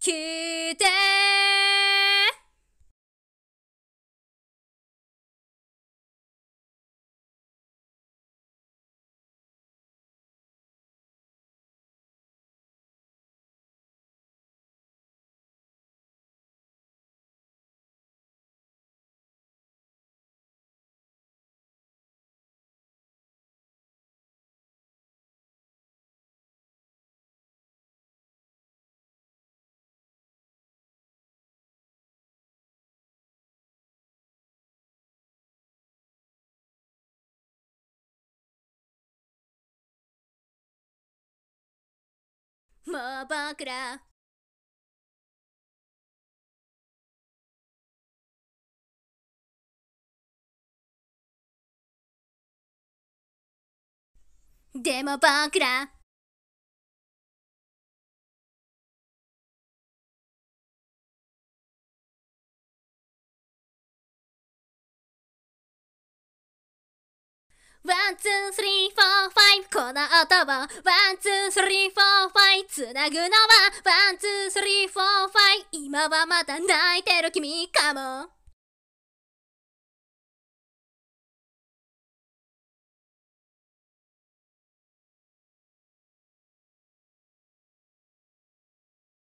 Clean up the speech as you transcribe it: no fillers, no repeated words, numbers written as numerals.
聞いてもう僕らでも僕らワン、ツー、スリー、フォー、ファイブ、この音をワン、ツー、スリー、フォー、ファイブ、つなぐのはワン、ツー、スリー、フォー、ファイブ、今はまだ泣いてる君かも。